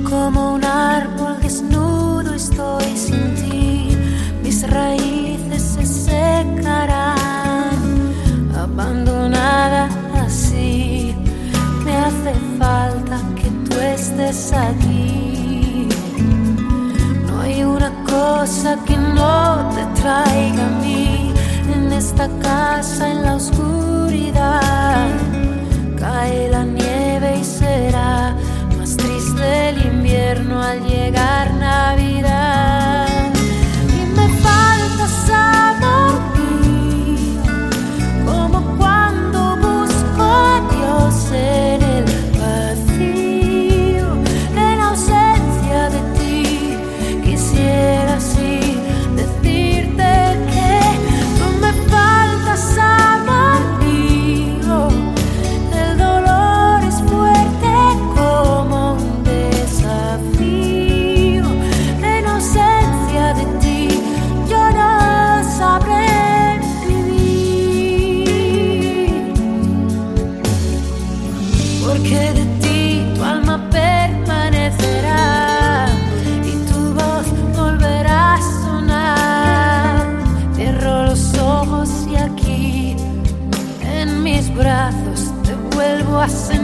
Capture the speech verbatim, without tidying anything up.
Como un árbol desnudo estoy sin ti, mis raíces se secarán, abandonada así. Me hace falta que tú estés aquí. No hay una cosa que no te traiga a mí. En esta casa, en la oscuridad, cae la nieve y será más triste el invierno al llegar Navidad. Y me faltas, amor mío, como cuando busco a Dios en el vacío. En ausencia de ti quisiera así decirte que tú me faltas, amor mío. El dolor es fuerte como un desafío. En ausencia de ti yo no sabré vivir, porque de ti tu alma permanecerá y tu voz volverá a sonar. Cierro los ojos y aquí en mis brazos te vuelvo a sentir.